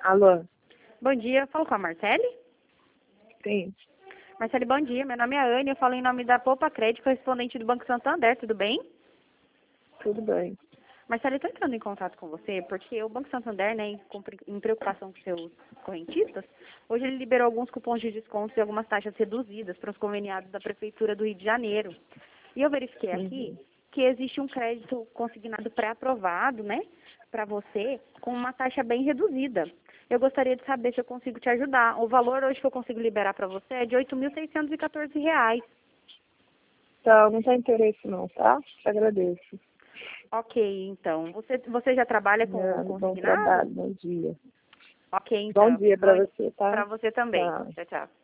Alô? Bom dia, eu falo com a Marcele? Sim, Marcele, bom dia. Meu nome é Anne, eu falo em nome da Poupa Crédito, correspondente do Banco Santander, tudo bem? tudo bem. Marcele, eu estou entrando em contato com você porque o Banco Santander, né, em preocupação com seus correntistas, hoje ele liberou alguns cupons de descontos e algumas taxas reduzidas para os conveniados da Prefeitura do Rio de Janeiro. E eu verifiquei aqui que existe um crédito consignado pré-aprovado, né, para você, com uma taxa bem reduzida. Eu gostaria de saber se eu consigo te ajudar. O valor hoje que eu consigo liberar para você é de R$ 8.614. Então, não tem interesse não, tá? Te agradeço. Ok, então. Você já trabalha com o Bom consignado? trabalho, bom dia. Ok, Bom então. dia pra você, tá? Para você também. Tchau. Tchau, tchau.